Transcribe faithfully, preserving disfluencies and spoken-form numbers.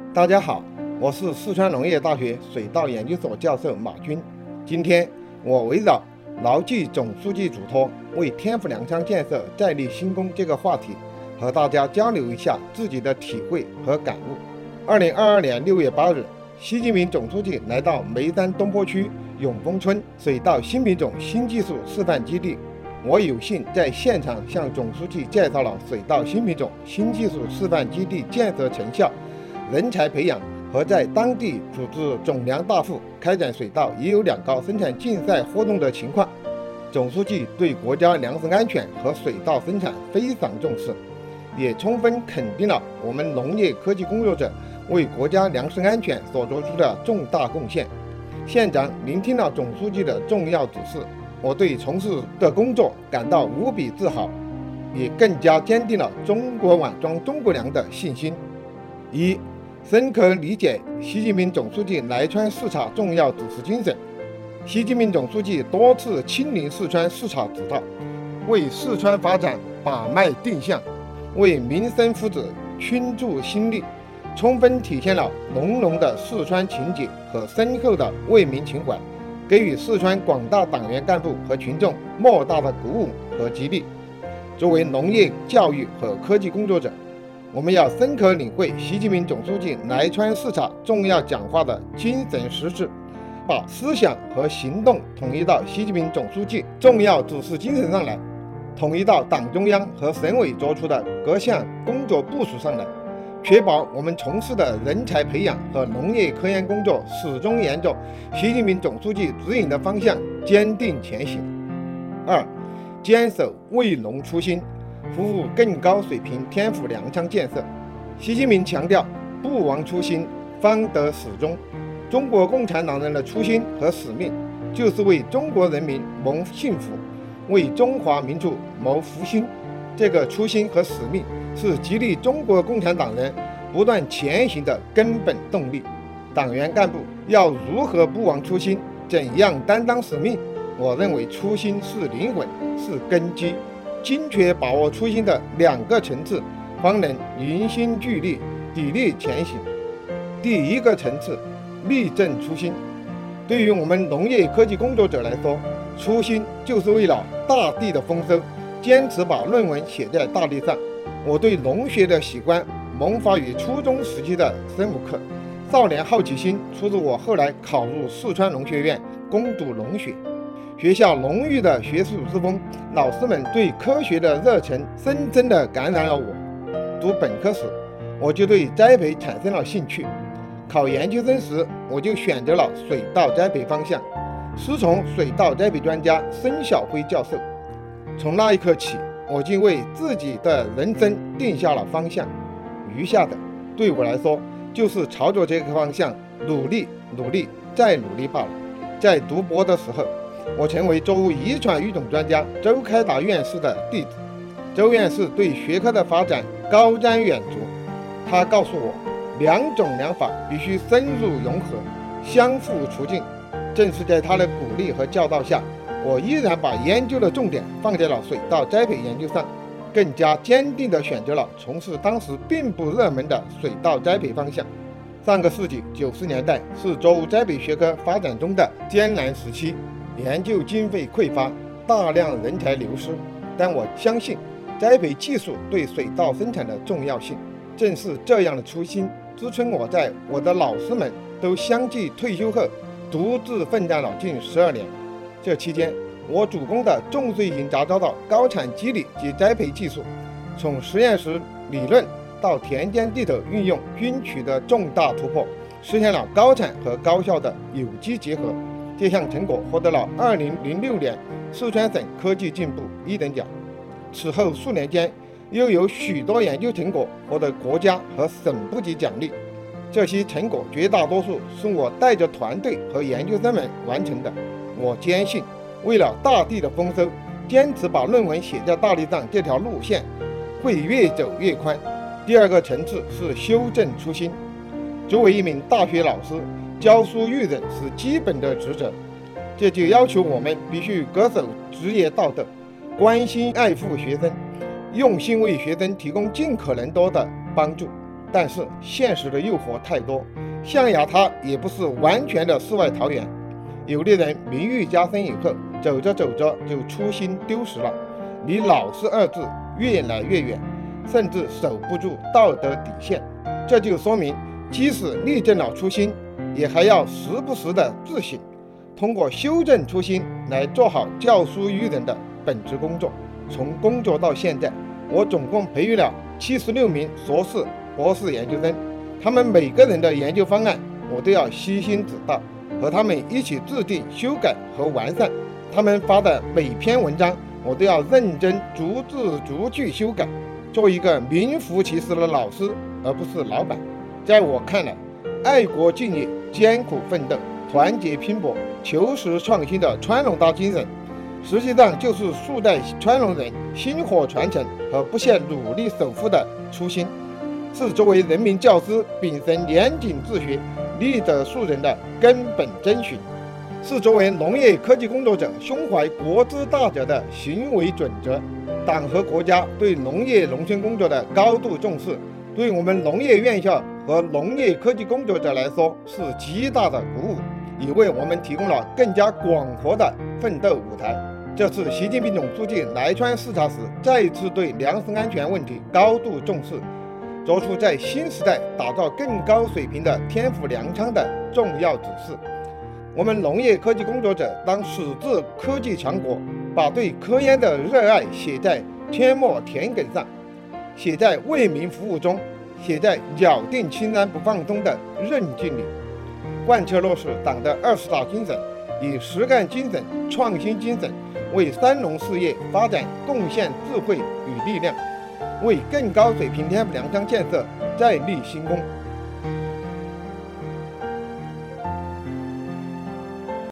大家好，我是四川农业大学水稻研究所教授马军。今天我围绕牢记总书记嘱托，为天府粮仓建设再立新功这个话题，和大家交流一下自己的体会和感悟。二零二二年六月八日，习近平总书记来到眉山东坡区永丰村水稻新品种新技术示范基地，我有幸在现场向总书记介绍了水稻新品种新技术示范基地建设成效、人才培养和在当地组织种粮大户开展水稻一优两高生产竞赛活动的情况。总书记对国家粮食安全和水稻生产非常重视，也充分肯定了我们农业科技工作者为国家粮食安全所做出的重大贡献。现场聆听了总书记的重要指示，我对从事的工作感到无比自豪，也更加坚定了中国碗装中国粮的信心。一、深刻理解习近平总书记来川视察重要指示精神。习近平总书记多次亲临四川视察指导，为四川发展把脉定向，为民生福祉倾注心力，充分体现了浓浓的四川情结和深厚的为民情怀，给予四川广大党员干部和群众莫大的鼓舞和激励。作为农业教育和科技工作者，我们要深刻领会习近平总书记来川视察重要讲话的精神实质，把思想和行动统一到习近平总书记重要指示精神上来，统一到党中央和省委作出的各项工作部署上来，确保我们从事的人才培养和农业科研工作始终沿着习近平总书记指引的方向坚定前行。二、坚守为农初心，服务更高水平天府粮仓建设。习近平强调，不忘初心，方得始终。中国共产党人的初心和使命，就是为中国人民谋幸福，为中华民族谋复兴。这个初心和使命是激励中国共产党人不断前行的根本动力。党员干部要如何不忘初心，怎样担当使命？我认为初心是灵魂，是根基。精确把握初心的两个层次，方能凝心聚力，砥砺前行。第一个层次，立正初心。对于我们农业科技工作者来说，初心就是为了大地的丰收，坚持把论文写在大地上。我对农学的喜欢萌发于初中时期的生物课，少年好奇心促使我后来考入四川农学院攻读农学。学校浓郁的学术之风，老师们对科学的热忱深深地感染了我。读本科时，我就对栽培产生了兴趣。考研究生时，我就选择了水稻栽培方向，师从水稻栽培专家申晓辉教授。从那一刻起，我就为自己的人生定下了方向，余下的对我来说就是朝着这个方向努力努力再努力罢了。在读博的时候，我成为作物遗传育种专家周开达院士的弟子。周院士对学科的发展高瞻远瞩，他告诉我，两种粮法必须深入融合，相互促进。正是在他的鼓励和教导下，我依然把研究的重点放在了水稻栽培研究上，更加坚定地选择了从事当时并不热门的水稻栽培方向。上个世纪九十年代是作物栽培学科发展中的艰难时期，研究经费匮乏，大量人才流失。但我相信栽培技术对水稻生产的重要性。正是这样的初心支撑我在我的老师们都相继退休后，独自奋战了近十二年。这期间，我主攻的重穗型杂交稻高产机理及栽培技术，从实验室理论到田间地头运用，均取得重大突破，实现了高产和高效的有机结合。这项成果获得了二零零六年四川省科技进步一等奖。此后数年间，又有许多研究成果获得国家和省部级奖励。这些成果绝大多数是我带着团队和研究生们完成的。我坚信，为了大地的丰收，坚持把论文写在大地上这条路线会越走越宽。第二个层次是修正初心。作为一名大学老师，教书育人是基本的职责，这就要求我们必须恪守职业道德，关心爱护学生，用心为学生提供尽可能多的帮助。 但是现实的诱惑太多，象牙塔也不是完全的世外桃源。有的人名誉加深以后，走着走着就初心丢失了，离老实二字越来越远，甚至守不住道德底线。这就说明，即使立正了初心，也还要时不时的自省，通过修正初心来做好教书育人的本职工作。从工作到现在，我总共培育了七十六名硕士、博士研究生，他们每个人的研究方案，我都要悉心指导，和他们一起制定、修改和完善。他们发的每篇文章，我都要认真逐字逐句修改，做一个名副其实的老师，而不是老板。在我看来，爱国敬业、艰苦奋斗、团结拼搏、求实创新的川农大精神，实际上就是数代川农人薪火传承和不懈努力守护的初心，是作为人民教师秉承严谨治学、立德树人的根本遵循，是作为农业科技工作者胸怀国之大者的行为准则。党和国家对农业农村工作的高度重视，对我们农业院校和农业科技工作者来说是极大的鼓舞，也为我们提供了更加广阔的奋斗舞台。这次习近平总书记来川视察时，再次对粮食安全问题高度重视，作出在新时代打造更高水平的天府粮仓的重要指示。我们农业科技工作者当矢志科技强国，把对科研的热爱写在阡陌田埂上，写在为民服务中，写在咬定青山不放松的韧劲里，贯彻落实党的二十大精神，以实干精神、创新精神为三农事业发展贡献智慧与力量，为更高水平天府粮仓建设再立新功。